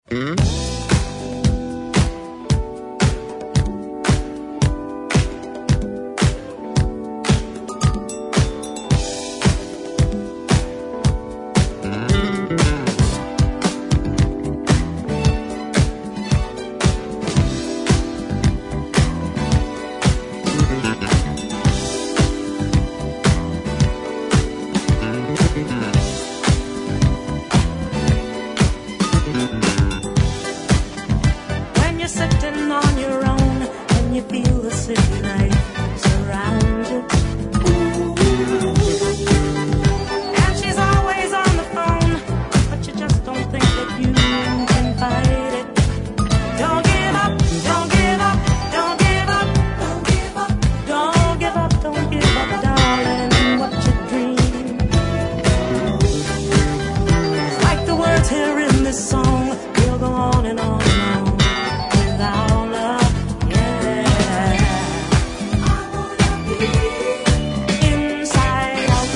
When you're sitting on your own and you feel the city light surround you, and she's always on the phone, but you just don't think that you can fight it. Don't give up, don't give up, don't give up, don't give up, don't give up, don't give up, darling, what you dream. It's like the words here in this song, we'll go on and on and on without love, yeah. I wanna be inside out,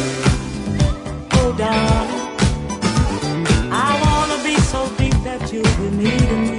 oh darling, I wanna be so deep that you'll be needing me.